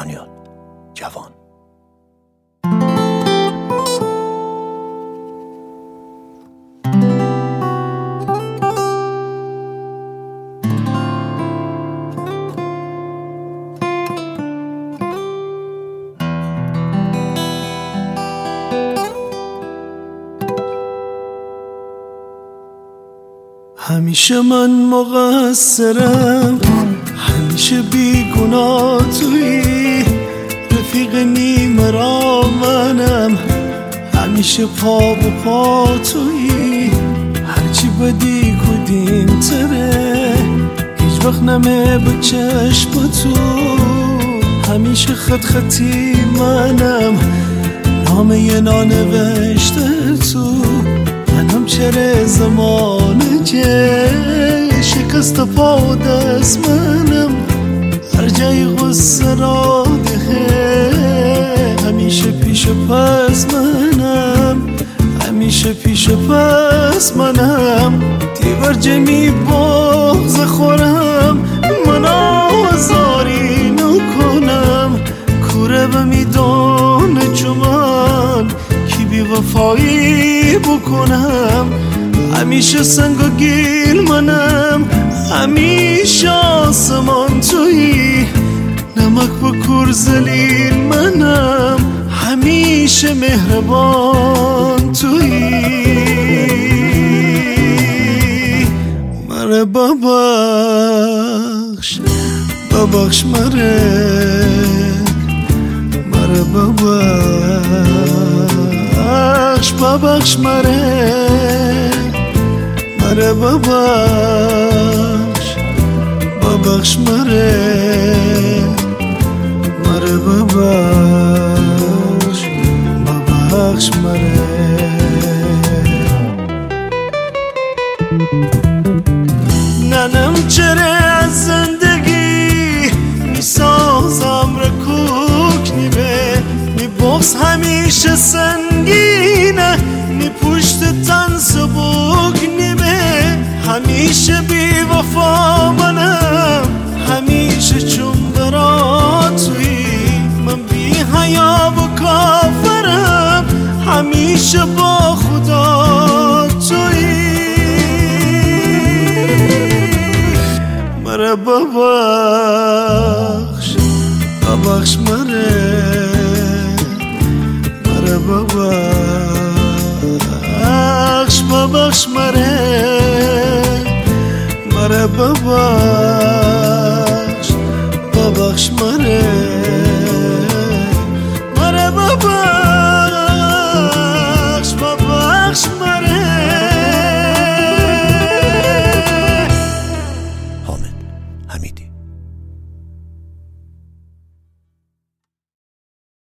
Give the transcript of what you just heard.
دانیال جوان. همیشه من مقصرم، همیشه بیگناه تویی، رفیق نیمه را منم، همیشه پا به پا تویی، هرچی بدی کدیم تره، هیچ وقت نمه به چشم تو، همیشه خط خطی منم، نامه نانوشته تو، منم چره زمانه که شکست پا و دست منم، هر جای غصه را دهه، همیشه پیش پس منم، همیشه پیش پس منم، دیور جمی بغض خورم، من آزاری نکنم، کوره به میدان چمان کی بی وفایی بکنم، همیشه سنگ و گیل منم، همیشه آسمان تویی، نمک با کور زلیل منم، همیشه مهربان تویی، مره ببخش ببخش مره ببخش ببخش مره ببخش ببخش مره ببخش ببخش مره. ننم چره از زندگی میسازم رکوک نیمه، می بغض همیشه سنگینه، می پشت تن سبوک نیمه، همیشه بی وفا منم، همیشه چون برا تویی، من بی حیا و کافرم، همیشه با خدا تویی، مره ببخش ببخش مره ببخش ببخش مره ببخش ببخش مره ببخش ببخش مره. حامد حمیدی.